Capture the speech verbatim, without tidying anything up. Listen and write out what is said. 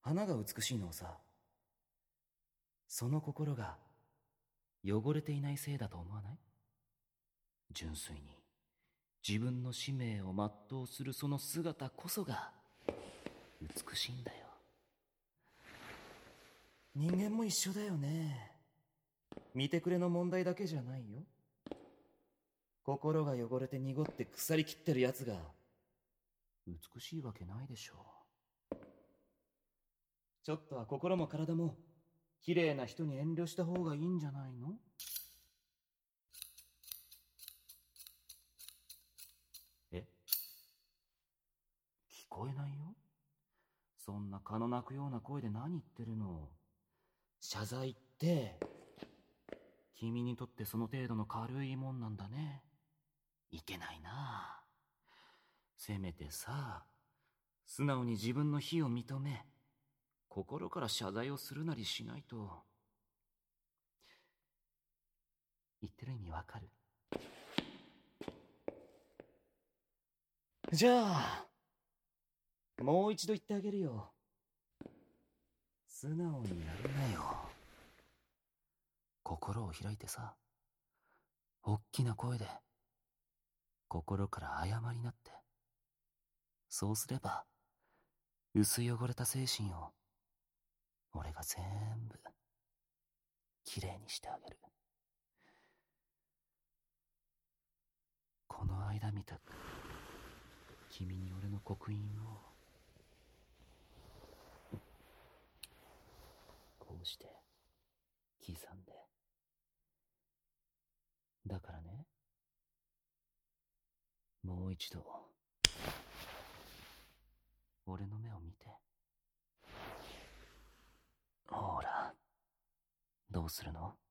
花が美しいのをさ、その心が汚れていないせいだと思わない？純粋に自分の使命を全うするその姿こそが美しいんだよ。人間も一緒だよね。見てくれの問題だけじゃないよ。心が汚れて濁って腐りきってるやつが美しいわけないでしょう。ちょっとは心も体も綺麗な人に遠慮した方がいいんじゃないの？え？聞こえないよ。そんな蚊の鳴くような声で何言ってるの？謝罪って君にとってその程度の軽いもんなんだね。いけないな。せめてさ、素直に自分の非を認め、心から謝罪をするなりしないと。言ってる意味わかる？じゃあもう一度言ってあげるよ。素直になるなよ。心を開いてさ、おっきな声で心から謝りなって。そうすれば薄汚れた精神を俺が全部きれいにしてあげる。この間見た君に俺の刻印をこうして刻んで。だからね、もう一度俺の目を見て。ほら、どうするの？